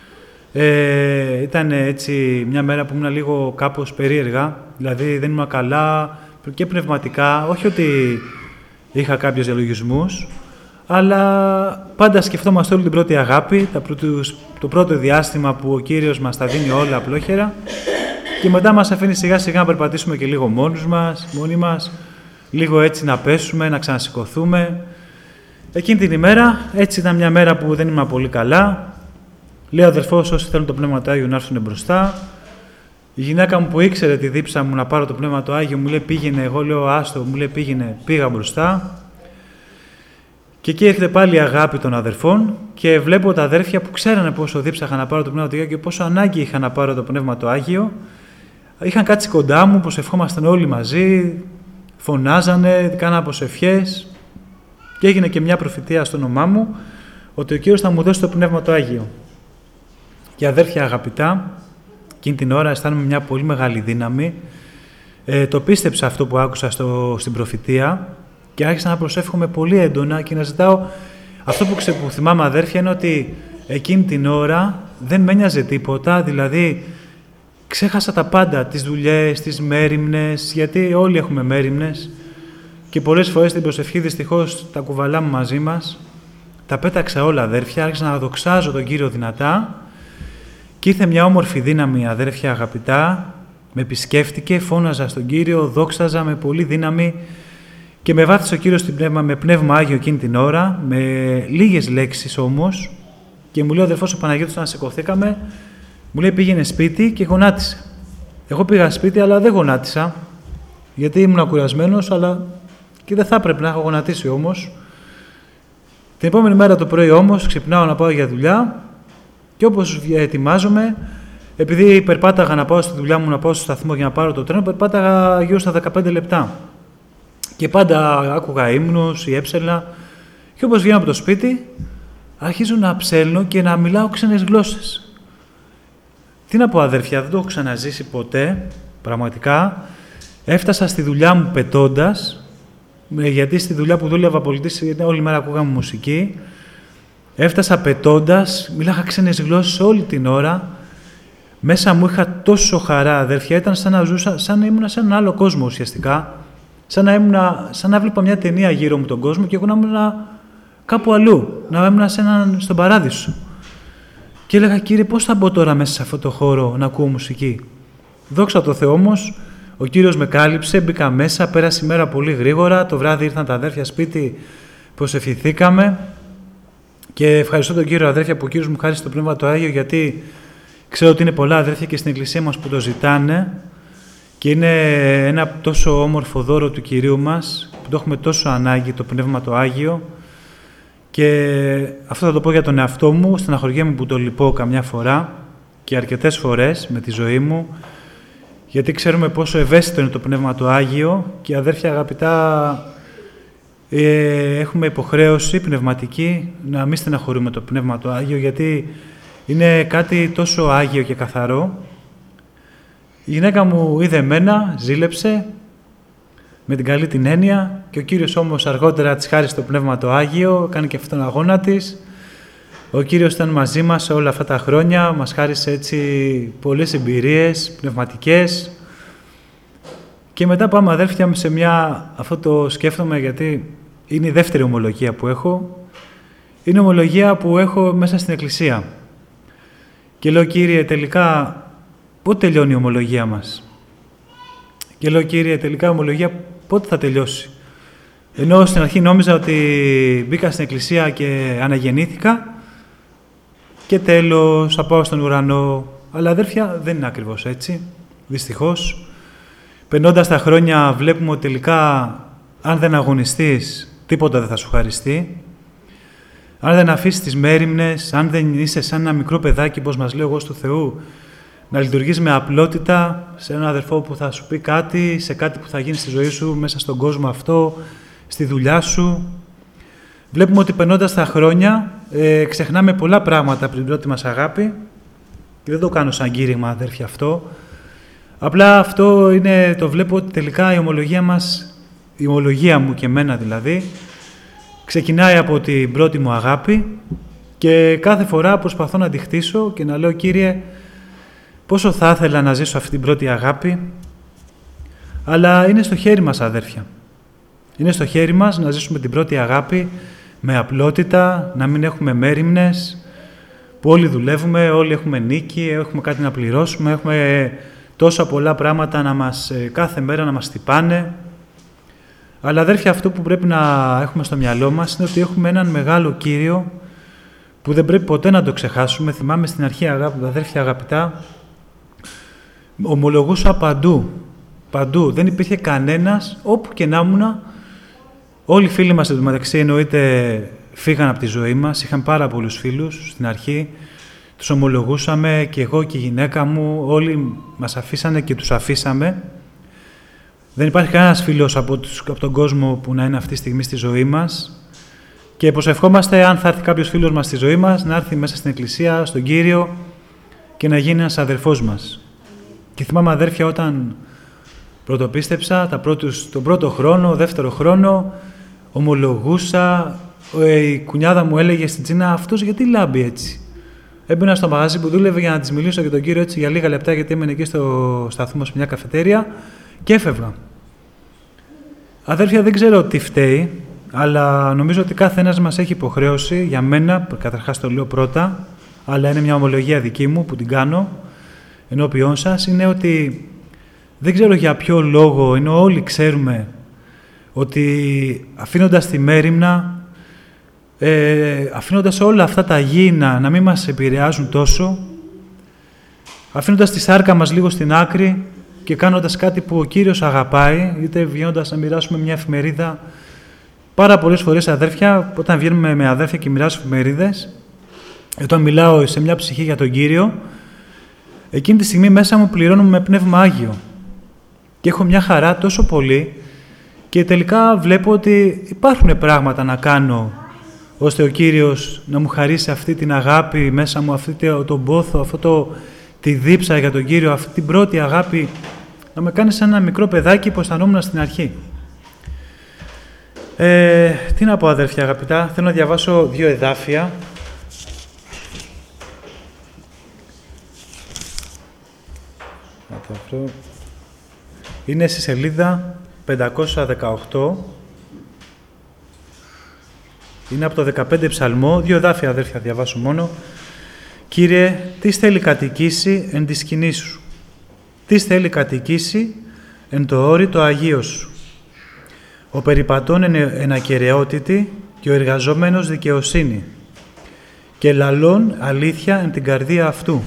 ε, ήταν έτσι μια μέρα που ήμουν λίγο κάπως περίεργα, δηλαδή δεν ήμουν καλά και πνευματικά, όχι ότι είχα κάποιους διαλογισμούς, αλλά πάντα σκεφτόμαστε όλη την πρώτη αγάπη, το πρώτο διάστημα που ο Κύριος μας τα δίνει όλα απλόχερα και μετά μας αφήνει σιγά σιγά να περπατήσουμε και λίγο μόνους μας, μόνοι μας, λίγο έτσι να πέσουμε, να ξανασηκωθούμε. Εκείνη την ημέρα, έτσι ήταν μια μέρα που δεν ήμουν πολύ καλά. Λέει ο αδερφός, όσοι θέλουν το Πνεύμα του Άγιου να έρθουν μπροστά. Η γυναίκα μου που ήξερε τη δίψα μου να πάρω το Πνεύμα του Άγιο μου λέει πήγαινε, εγώ λέω άστο, μου λέει πήγαινε, πήγα μπροστά. Και εκεί έρχεται πάλι η αγάπη των αδερφών και βλέπω τα αδέρφια που ξέρανε πόσο δίψαχα να πάρω το Πνεύμα του Άγιο και πόσο ανάγκη είχα να πάρω το Πνεύμα του Άγιο. Είχαν κάτσει κοντά μου, προσευχόμασταν όλοι μαζί, φωνάζανε, κάνανε προσευχές και έγινε και μια προφητεία στο όνομά μου ότι ο Κύριος θα μου δώσει το Πνεύμα το Άγιο. Και αδέρφια αγαπητά, εκείνη την ώρα αισθάνομαι μια πολύ μεγάλη δύναμη. Ε, το πίστεψα αυτό που άκουσα στο, στην προφητεία και άρχισα να προσεύχομαι πολύ έντονα και να ζητάω. Αυτό που, ξε, που θυμάμαι, αδέρφια, είναι ότι εκείνη την ώρα δεν με νοιάζε τίποτα, δηλαδή ξέχασα τα πάντα, τις δουλειές, τις μέριμνες, γιατί όλοι έχουμε μέριμνες και πολλές φορές την προσευχή δυστυχώς τα κουβαλάμε μαζί μας. Τα πέταξα όλα, αδέρφια, άρχισα να δοξάζω τον Κύριο δυνατά και ήρθε μια όμορφη δύναμη, αδέρφια αγαπητά, Με επισκέφτηκε, φώναζα στον Κύριο, δόξαζα με πολύ δύναμη και με βάθησε ο Κύριος στην πνεύμα, με πνεύμα Άγιο εκείνη την ώρα, με λίγες λέξεις όμως, και μου λέει ο αδερφός ο Παναγιώτης, όταν σηκωθήκαμε, μου λέει πήγαινε σπίτι και γονάτισε. Εγώ πήγα σπίτι, αλλά δεν γονάτισα, γιατί ήμουν κουρασμένος, αλλά και δεν θα έπρεπε να έχω γονατίσει όμως. Την επόμενη μέρα το πρωί όμως ξυπνάω να πάω για δουλειά και όπως ετοιμάζομαι, επειδή περπάταγα να πάω στη δουλειά μου, να πάω στο σταθμό για να πάρω το τρένο, περπάταγα γύρω στα δεκαπέντε λεπτά. Και πάντα άκουγα ύμνους ή έψελνα. Και όπως βγαίνω από το σπίτι, αρχίζω να ψέλνω και να μιλάω ξένες γλώσσες. Τι να πω, αδέρφια, δεν το έχω ξαναζήσει ποτέ, πραγματικά. Έφτασα στη δουλειά μου πετώντας, γιατί στη δουλειά που δούλευα πολιτής, όλη μέρα ακούγαμε μουσική. Έφτασα πετώντας, μιλάγα ξένες γλώσσες όλη την ώρα. Μέσα μου είχα τόσο χαρά, αδέρφια, ήταν σαν να ζούσα, σαν να ήμουν σε έναν άλλο κόσμο ουσιαστικά. Σαν να, ήμουνα, σαν να βλέπα μια ταινία γύρω μου τον κόσμο και εγώ να ήμουν κάπου αλλού, να ήμουν σε έναν, στον παράδεισο. Και έλεγα, Κύριε, πώς θα μπω τώρα μέσα σε αυτό το χώρο να ακούω μουσική. Δόξα τω Θεώ όμως, ο Κύριος με κάλυψε, μπήκα μέσα, πέρασε η μέρα πολύ γρήγορα. Το βράδυ ήρθαν τα αδέρφια σπίτι, προσευχηθήκαμε. Και ευχαριστώ τον Κύριο, αδέρφια, που ο Κύριος μου χάρισε το Πνεύμα το Άγιο, γιατί ξέρω ότι είναι πολλά αδέρφια και στην εκκλησία μας που το ζητάνε. Και είναι ένα τόσο όμορφο δώρο του Κυρίου μας, που το έχουμε τόσο ανάγκη, το Πνεύμα το Άγιο. Και αυτό θα το πω για τον εαυτό μου, στεναχωριέμαι που το λυπώ καμιά φορά και αρκετές φορές με τη ζωή μου, γιατί ξέρουμε πόσο ευαίσθητο είναι το Πνεύμα το Άγιο και αδέρφια αγαπητά, ε, έχουμε υποχρέωση πνευματική να μην στεναχωρούμε το Πνεύμα το Άγιο, γιατί είναι κάτι τόσο άγιο και καθαρό. Η γυναίκα μου είδε εμένα, ζήλεψε με την καλή την έννοια και ο Κύριος όμως αργότερα της χάρισε το Πνεύμα το Άγιο, κάνει και αυτόν τον αγώνα της. Ο Κύριος ήταν μαζί μας όλα αυτά τα χρόνια, μας χάρισε έτσι πολλές εμπειρίες πνευματικές. Και μετά πάμε, αδέρφια μου, σε μια, αυτό το σκέφτομαι γιατί είναι η δεύτερη ομολογία που έχω. Είναι ομολογία που έχω μέσα στην Εκκλησία. Και λέω, Κύριε, τελικά πότε τελειώνει η ομολογία μας. Και λέω, Κύριε, τελικά η ομολογία πότε θα τελειώσει. Ενώ στην αρχή νόμιζα ότι μπήκα στην Εκκλησία και αναγεννήθηκα και τέλος θα πάω στον ουρανό. Αλλά αδέρφια δεν είναι ακριβώς έτσι, δυστυχώς. Περνώντας τα χρόνια βλέπουμε ότι τελικά αν δεν αγωνιστείς τίποτα δεν θα σου χαριστεί. Αν δεν αφήσεις τις μέριμνες, αν δεν είσαι σαν ένα μικρό παιδάκι, πώς μας λέει ο Υιός του Θεού, να λειτουργείς με απλότητα σε έναν αδερφό που θα σου πει κάτι, σε κάτι που θα γίνει στη ζωή σου, μέσα στον κόσμο αυτό, στη δουλειά σου. Βλέπουμε ότι περνώντας τα χρόνια, ε, ξεχνάμε πολλά πράγματα από την πρώτη μας αγάπη και δεν το κάνω σαν κήρυγμα, αδέρφια, αυτό. Απλά αυτό είναι, το βλέπω ότι τελικά η ομολογία μας, η ομολογία μου και εμένα δηλαδή, ξεκινάει από την πρώτη μου αγάπη και κάθε φορά προσπαθώ να τη χτίσω και να λέω, Κύριε, πόσο θα ήθελα να ζήσω αυτή την πρώτη αγάπη, αλλά είναι στο χέρι μας, αδέρφια. Είναι στο χέρι μας να ζήσουμε την πρώτη αγάπη με απλότητα, να μην έχουμε μέριμνες, που όλοι δουλεύουμε, όλοι έχουμε νίκη, έχουμε κάτι να πληρώσουμε, έχουμε τόσα πολλά πράγματα να μας, κάθε μέρα να μας χτυπάνε. Αλλά αδέρφια, αυτό που πρέπει να έχουμε στο μυαλό μας είναι ότι έχουμε έναν μεγάλο Κύριο που δεν πρέπει ποτέ να το ξεχάσουμε. Θυμάμαι στην αρχή, αδέρφια αγαπητά, ομολογούσα παντού, παντού. Δεν υπήρχε κανένας, όπου και να ήμουνα. Όλοι οι φίλοι μας εντωμεταξύ εννοείται φύγαν από τη ζωή μας. Είχαν πάρα πολλούς φίλους στην αρχή. Τους ομολογούσαμε και εγώ και η γυναίκα μου. Όλοι μας αφήσανε και τους αφήσαμε. Δεν υπάρχει κανένας φίλος από, τους, από τον κόσμο που να είναι αυτή τη στιγμή στη ζωή μας. Και προσευχόμαστε, αν θα έρθει κάποιος φίλος μας στη ζωή μας, να έρθει μέσα στην Εκκλησία, στον Κύριο και να γίνει ένας αδερφός μας. Και θυμάμαι, αδέρφια, όταν πρωτοπίστεψα, τα πρώτους, τον πρώτο χρόνο, δεύτερο χρόνο, ομολογούσα, η κουνιάδα μου έλεγε στην Τζίνα, αυτός γιατί λάμπει έτσι. Έμπαινα στο μαγαζί που δούλευε για να της μιλήσω για τον Κύριο έτσι για λίγα λεπτά, γιατί έμενε εκεί στο σταθμό σε μια καφετέρια και έφευγα. Αδέρφια, δεν ξέρω τι φταίει, αλλά νομίζω ότι κάθε ένας μας έχει υποχρέωση, για μένα, καταρχάς το λέω πρώτα, αλλά είναι μια ομολογία δική μου που την κάνω ενώπιόν σας, είναι ότι Δεν ξέρω για ποιο λόγο, ενώ όλοι ξέρουμε ότι αφήνοντας τη μέριμνα, ε, αφήνοντας όλα αυτά τα γήινα να μην μας επηρεάζουν τόσο, αφήνοντας τη σάρκα μας λίγο στην άκρη και κάνοντας κάτι που ο Κύριος αγαπάει, είτε βγαίνοντας να μοιράσουμε μια εφημερίδα. Πάρα πολλές φορές, αδέρφια, όταν βγαίνουμε με αδέρφια και μοιράζουμε εφημερίδες, όταν μιλάω σε μια ψυχή για τον Κύριο, εκείνη τη στιγμή μέσα μου πληρώνω με Πνεύμα Άγιο. Και έχω μια χαρά τόσο πολύ και τελικά βλέπω ότι υπάρχουν πράγματα να κάνω ώστε ο Κύριος να μου χαρίσει αυτή την αγάπη μέσα μου, αυτή τον πόθο, αυτό το, τη δίψα για τον Κύριο, αυτή την πρώτη αγάπη, να με κάνει σαν ένα μικρό παιδάκι που αισθανόμουν στην αρχή. Ε, τι να πω, αδέρφια αγαπητά, θέλω να διαβάσω δύο εδάφια. Να το βρω. Είναι στη σελίδα πεντακόσια δεκαοκτώ. Είναι από το δεκαπέντε Ψαλμό. Δύο εδάφια, αδέρφια, διαβάσω μόνο. Κύριε, τι θέλει κατοικήσει εν τη σκηνή σου. Τι θέλει κατοικήσει εν το όρη το Αγίο σου. Ο περιπατών εν ακεραιότητη και ο εργαζόμενος δικαιοσύνη. Και λαλών αλήθεια εν την καρδία αυτού.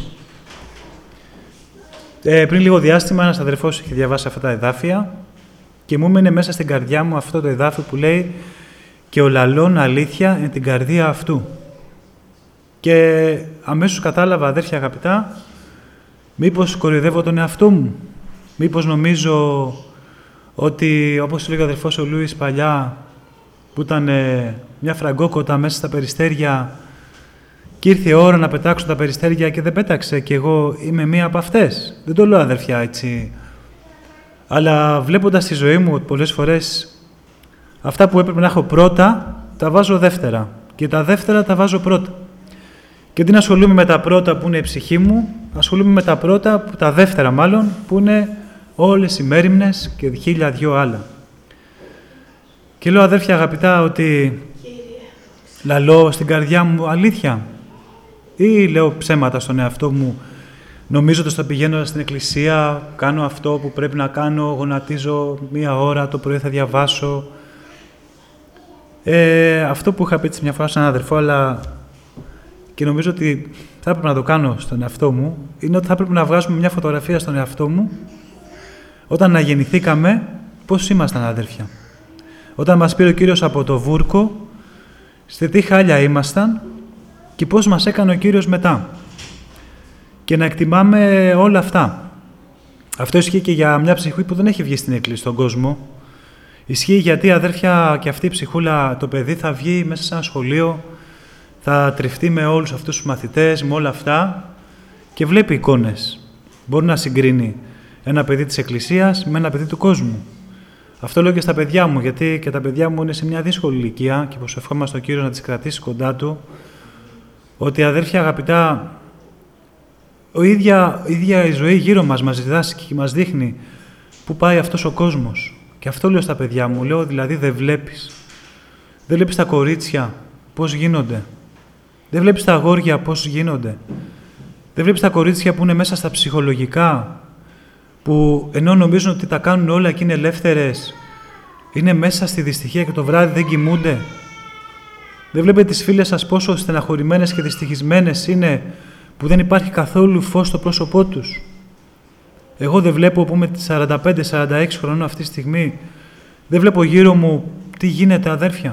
Ε, πριν λίγο διάστημα ένας αδερφός είχε διαβάσει αυτά τα εδάφια και μου έμενε μέσα στην καρδιά μου αυτό το εδάφιο που λέει «Και ο λαλών αλήθεια εν την καρδία αυτού». Και αμέσως κατάλαβα, αδέρφια αγαπητά, μήπως κοροϊδεύω τον εαυτό μου, μήπως νομίζω ότι, όπως λέει ο αδερφός ο Λούις παλιά, που ήταν ε, μια φραγκόκοτα μέσα στα περιστέρια και ήρθε η ώρα να πετάξω τα περιστέρια και δεν πέταξε και εγώ είμαι μία από αυτές. Δεν το λέω, αδερφιά, έτσι. Αλλά βλέποντας τη ζωή μου πολλές φορές, αυτά που έπρεπε να έχω πρώτα, τα βάζω δεύτερα. Και τα δεύτερα τα βάζω πρώτα. Και αντί να ασχολούμαι με τα πρώτα που είναι η ψυχή μου, ασχολούμαι με τα πρώτα, τα δεύτερα μάλλον, που είναι όλες οι μέριμνες και χίλια δυο άλλα. Και λέω, αδέρφια αγαπητά, ότι λαλώ στην καρδιά μου αλήθεια ή λέω ψέματα στον εαυτό μου, νομίζοντας ότι θα πηγαίνω στην εκκλησία, κάνω αυτό που πρέπει να κάνω, γονατίζω μία ώρα, το πρωί θα διαβάσω. Ε, αυτό που είχα πει μια φορά σε έναν αδερφό, αλλά και νομίζω ότι θα έπρεπε να το κάνω στον εαυτό μου, είναι ότι θα έπρεπε να βγάζουμε μια φωτογραφία στον εαυτό μου όταν αναγεννηθήκαμε, πώς ήμασταν, αδέρφια. Όταν μας πήρε ο Κύριος από το βούρκο, σε τι χάλια ήμασταν και πώς μας έκανε ο Κύριος μετά. Και να εκτιμάμε όλα αυτά. Αυτό ισχύει και για μια ψυχή που δεν έχει βγει στην εκκλησία στον κόσμο. Ισχύει γιατί, αδέρφια, και αυτή η ψυχούλα, το παιδί θα βγει μέσα σε ένα σχολείο, θα τριφτεί με όλους αυτούς τους μαθητές, με όλα αυτά και βλέπει εικόνες. Μπορεί να συγκρίνει ένα παιδί της εκκλησίας με ένα παιδί του κόσμου. Αυτό λέω και στα παιδιά μου, γιατί και τα παιδιά μου είναι σε μια δύσκολη ηλικία και προσευχόμαστε στον Κύριο να τις κρατήσει κοντά του, ότι, αδέρφια αγαπητά, η ίδια, η ίδια η ζωή γύρω μας μας διδάσκει και μας δείχνει πού πάει αυτός ο κόσμος. Και αυτό λέω στα παιδιά μου, λέω δηλαδή δεν βλέπεις. Δεν βλέπεις τα κορίτσια πώς γίνονται. Δεν βλέπεις τα αγόρια πώς γίνονται. Δεν βλέπεις τα κορίτσια που είναι μέσα στα ψυχολογικά, που ενώ νομίζουν ότι τα κάνουν όλα και είναι ελεύθερες, είναι μέσα στη δυστυχία και το βράδυ δεν κοιμούνται. Δεν βλέπετε τις φίλες σας πόσο στεναχωρημένες και δυστυχισμένες είναι, που δεν υπάρχει καθόλου φως στο πρόσωπό τους. Εγώ δεν βλέπω που είμαι σαράντα πέντε σαράντα έξι χρονών αυτή τη στιγμή, δεν βλέπω γύρω μου τι γίνεται, αδέρφια.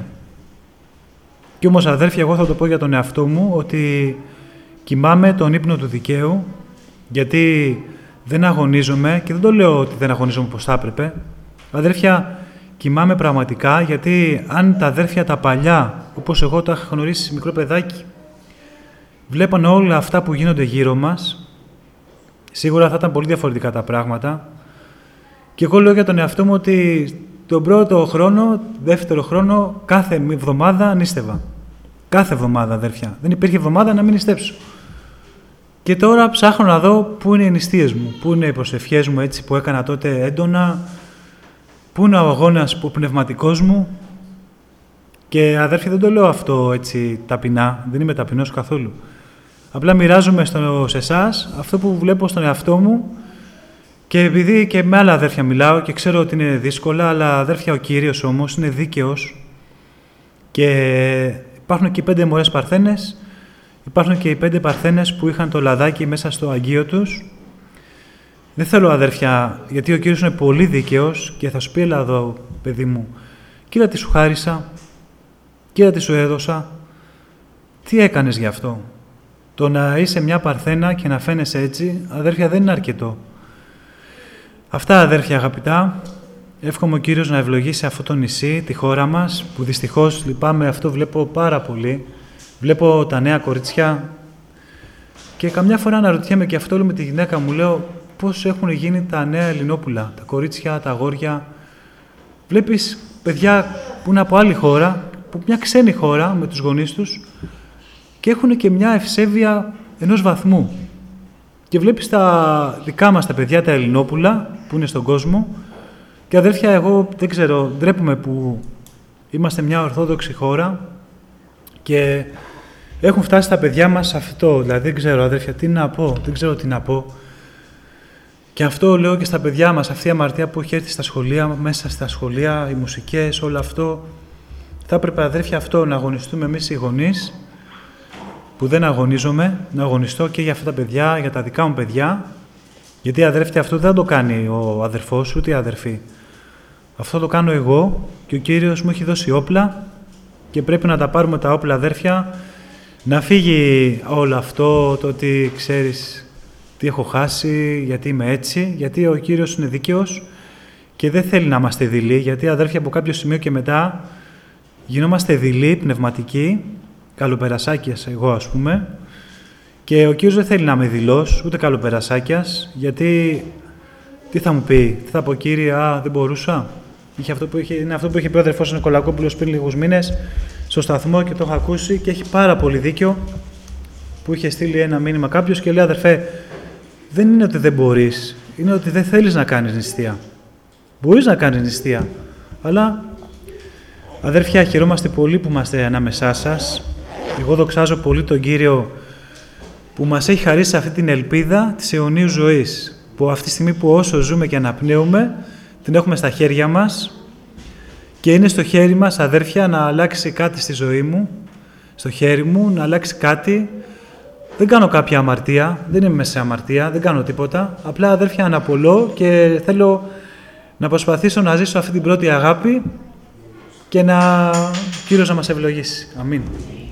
Κι όμως, αδέρφια, εγώ θα το πω για τον εαυτό μου, ότι κοιμάμαι τον ύπνο του δικαίου, γιατί δεν αγωνίζομαι, και δεν το λέω ότι δεν αγωνίζομαι όπως θα έπρεπε. Αδέρφια, κοιμάμαι πραγματικά, γιατί αν τα αδέρφια τα παλιά, όπως εγώ τα είχα γνωρίσει μικρό παιδάκι, βλέπαν όλα αυτά που γίνονται γύρω μας, σίγουρα θα ήταν πολύ διαφορετικά τα πράγματα. Και εγώ λέω για τον εαυτό μου ότι τον πρώτο χρόνο, δεύτερο χρόνο, κάθε εβδομάδα νήστευα. Κάθε εβδομάδα, αδέρφια. Δεν υπήρχε εβδομάδα να μην νηστέψω. Και τώρα ψάχνω να δω πού είναι οι νηστείες μου, πού είναι οι προσευχές μου έτσι που έκανα τότε έντονα, πού είναι ο αγώνας που πνευματικός μου. Και, αδέρφια, δεν το λέω αυτό έτσι ταπεινά, δεν είμαι ταπεινός καθόλου. Απλά μοιράζομαι στο, σε εσάς αυτό που βλέπω στον εαυτό μου Και επειδή και με άλλα αδέρφια μιλάω και ξέρω ότι είναι δύσκολα, αλλά αδέρφια ο Κύριος όμως είναι δίκαιος και υπάρχουν και οι πέντε μωρές παρθένες, υπάρχουν και οι πέντε παρθένες που είχαν το λαδάκι μέσα στο αγγείο τους. Δεν θέλω αδέρφια, γιατί ο Κύριος είναι πολύ δίκαιος και θα σου πει, έλα εδώ, παιδί μου, κοίτα τι σου χάρισα, κοίτα τι σου έδωσα, τι έκανες γι' αυτό. Το να είσαι μια παρθένα και να φαίνεσαι έτσι, αδέρφια, δεν είναι αρκετό. Αυτά, αδέρφια αγαπητά, εύχομαι ο Κύριος να ευλογήσει αυτό το νησί, τη χώρα μας, που δυστυχώς λυπάμαι, αυτό βλέπω πάρα πολύ. Βλέπω τα νέα κορίτσια και καμιά φορά αναρωτιέμαι και αυτό όλο με τη γυναίκα μου, λέω πώς έχουν γίνει τα νέα Ελληνόπουλα, τα κορίτσια, τα αγόρια. Βλέπεις παιδιά που είναι από άλλη χώρα, από μια ξένη χώρα με τους γονείς τους και έχουν και μια ευσέβεια ενός βαθμού. Και βλέπεις τα δικά μας τα παιδιά, τα Ελληνόπουλα, που είναι στον κόσμο και αδέρφια, εγώ δεν ξέρω, ντρέπομαι που είμαστε μια ορθόδοξη χώρα και έχουν φτάσει τα παιδιά μας αυτό. Δηλαδή, δεν ξέρω, αδέρφια, τι να πω, δεν ξέρω τι να πω. Και αυτό λέω και στα παιδιά μας, αυτή η αμαρτία που έχει έρθει στα σχολεία, μέσα στα σχολεία, οι μουσικές, όλο αυτό. Θα έπρεπε, αδέρφια, αυτό να αγωνιστούμε εμείς οι γονείς, που δεν αγωνίζομαι, να αγωνιστώ και για αυτά τα παιδιά, για τα δικά μου παιδιά, γιατί, αδέρφια, αυτό δεν το κάνει ο αδερφός, ούτε η αδερφή. Αυτό το κάνω εγώ και ο Κύριος μου έχει δώσει όπλα και πρέπει να τα πάρουμε τα όπλα, αδέρφια, να φύγει όλο αυτό, το ότι ξέρεις τι έχω χάσει, γιατί είμαι έτσι, γιατί ο Κύριος είναι δίκαιος και δεν θέλει να είμαστε δειλοί, γιατί, αδέρφια, από κάποιο σημείο και μετά γινόμαστε δειλοί, πνευματικοί, καλοπερασάκιας εγώ, ας πούμε, και ο Κύριος δεν θέλει να είμαι δειλός, ούτε καλοπερασάκιας, γιατί τι θα μου πει, τι θα πω, Κύριε, α, δεν μπορούσα. Είχε αυτό που είχε, είναι αυτό που είχε πει ο αδερφός Νικολακόπουλος πριν λίγους μήνες στο σταθμό και το έχω ακούσει και έχει πάρα πολύ δίκιο, που είχε στείλει ένα μήνυμα κάποιος και λέει, αδερφέ, δεν είναι ότι δεν μπορείς, είναι ότι δεν θέλεις να κάνεις νηστεία. Μπορείς να κάνεις νηστεία, αλλά, αδέρφια, χαιρόμαστε πολύ που είμαστε ανάμεσά σας. Εγώ δοξάζω πολύ τον Κύριο που μας έχει χαρίσει αυτή την ελπίδα της αιωνίου ζωής, που αυτή τη στιγμή που όσο ζούμε και αναπνέουμε, την έχουμε στα χέρια μας και είναι στο χέρι μας, αδέρφια, να αλλάξει κάτι στη ζωή μου, στο χέρι μου, να αλλάξει κάτι. Δεν κάνω κάποια αμαρτία, δεν είμαι μέσα σε αμαρτία, δεν κάνω τίποτα. Απλά, αδέρφια, αναπολώ και θέλω να προσπαθήσω να ζήσω αυτή την πρώτη αγάπη και να Κύριος να μας ευλογήσει. Αμήν.